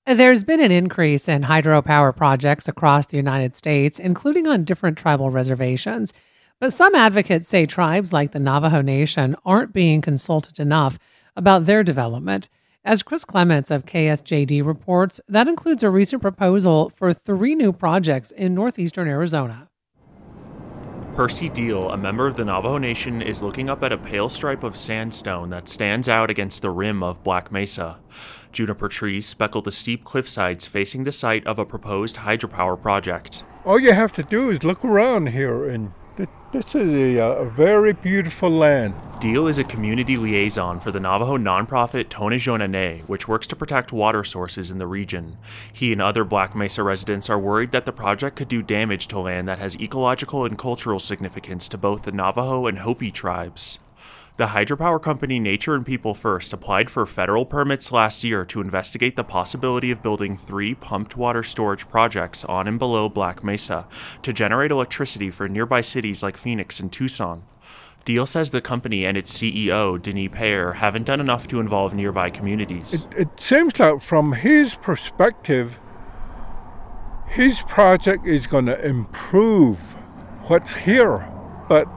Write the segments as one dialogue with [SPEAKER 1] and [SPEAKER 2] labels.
[SPEAKER 1] There's been an increase in hydropower projects across the United States, including on different tribal reservations. But some advocates say tribes like the Navajo Nation aren't being consulted enough about their development. As Chris Clements of KSJD reports, that includes a recent proposal for 3 new projects in northeastern Arizona.
[SPEAKER 2] Percy Deal, a member of the Navajo Nation, is looking up at a pale stripe of sandstone that stands out against the rim of Black Mesa. Juniper trees speckle the steep cliffsides facing the site of a proposed hydropower project.
[SPEAKER 3] All you have to do is look around here, and this is a very beautiful land.
[SPEAKER 2] Deal is a community liaison for the Navajo nonprofit Tonejona, which works to protect water sources in the region. He and other Black Mesa residents are worried that the project could do damage to land that has ecological and cultural significance to both the Navajo and Hopi tribes. The hydropower company Nature and People First applied for federal permits last year to investigate the possibility of building 3 pumped water storage projects on and below Black Mesa to generate electricity for nearby cities like Phoenix and Tucson. Deal says the company and its CEO, Denis Payer, haven't done enough to involve nearby communities.
[SPEAKER 3] It seems like from his perspective, his project is going to improve what's here, but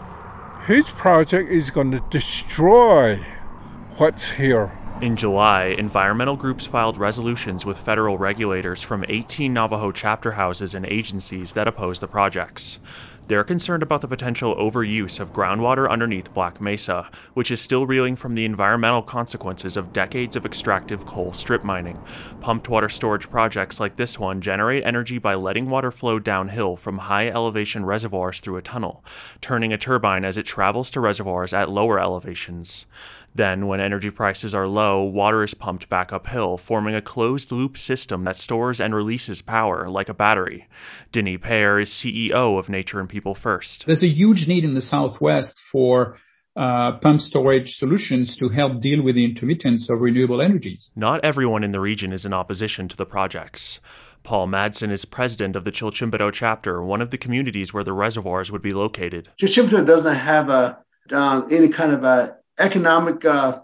[SPEAKER 3] his project is going to destroy what's here.
[SPEAKER 2] In July, environmental groups filed resolutions with federal regulators from 18 Navajo chapter houses and agencies that oppose the projects. They're concerned about the potential overuse of groundwater underneath Black Mesa, which is still reeling from the environmental consequences of decades of extractive coal strip mining. Pumped water storage projects like this one generate energy by letting water flow downhill from high elevation reservoirs through a tunnel, turning a turbine as it travels to reservoirs at lower elevations. Then, when energy prices are low, water is pumped back uphill, forming a closed-loop system that stores and releases power like a battery. Denis Payer is CEO of Nature and People First.
[SPEAKER 4] There's a huge need in the Southwest for pump storage solutions to help deal with the intermittence of renewable energies.
[SPEAKER 2] Not everyone in the region is in opposition to the projects. Paul Madsen is president of the Chilchimbito chapter, one of the communities where the reservoirs would be located.
[SPEAKER 5] Chilchimbito doesn't have any kind of economic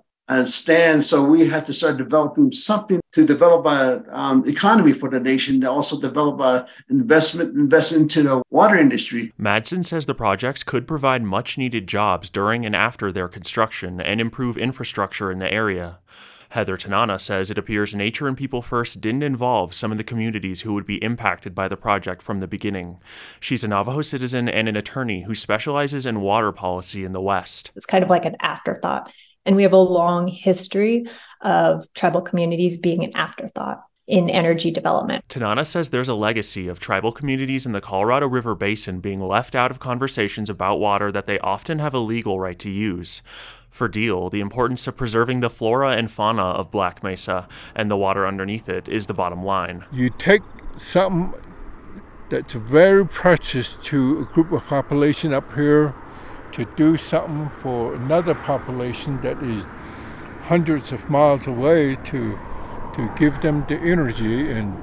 [SPEAKER 5] stand, so we have to start developing something to develop an economy for the nation, to also develop invest into the water industry.
[SPEAKER 2] Madsen says the projects could provide much-needed jobs during and after their construction and improve infrastructure in the area. Heather Tanana says it appears Nature and People First didn't involve some of the communities who would be impacted by the project from the beginning. She's a Navajo citizen and an attorney who specializes in water policy in the West.
[SPEAKER 6] It's kind of like an afterthought. And we have a long history of tribal communities being an afterthought in energy development.
[SPEAKER 2] Tanana says there's a legacy of tribal communities in the Colorado River Basin being left out of conversations about water that they often have a legal right to use. For Deal, the importance of preserving the flora and fauna of Black Mesa and the water underneath it is the bottom line.
[SPEAKER 3] You take something that's very precious to a group of population up here to do something for another population that is hundreds of miles away to give them the energy, and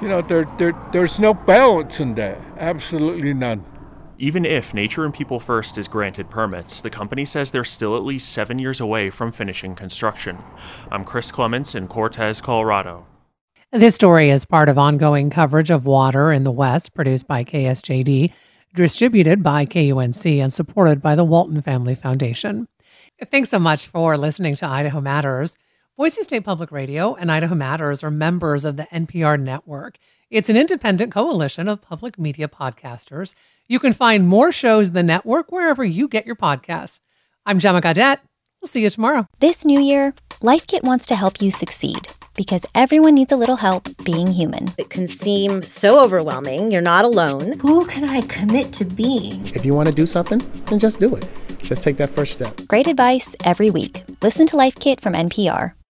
[SPEAKER 3] there's no balance in that, absolutely none.
[SPEAKER 2] Even if Nature and People First is granted permits, the company says they're still at least 7 years away from finishing construction. I'm Chris Clements in Cortez, Colorado.
[SPEAKER 1] This story is part of ongoing coverage of water in the West, produced by KSJD, distributed by KUNC, and supported by the Walton Family Foundation. Thanks so much for listening to Idaho Matters. Boise State Public Radio and Idaho Matters are members of the NPR network. It's an independent coalition of public media podcasters. You can find more shows in the network wherever you get your podcasts. I'm Gemma Gaudette. We'll see you tomorrow.
[SPEAKER 7] This new year, LifeKit wants to help you succeed, because everyone needs a little help being human.
[SPEAKER 8] It can seem so overwhelming. You're not alone.
[SPEAKER 9] Who can I commit to being?
[SPEAKER 10] If you want to do something, then just do it. Just take that first step.
[SPEAKER 7] Great advice every week. Listen to LifeKit from NPR.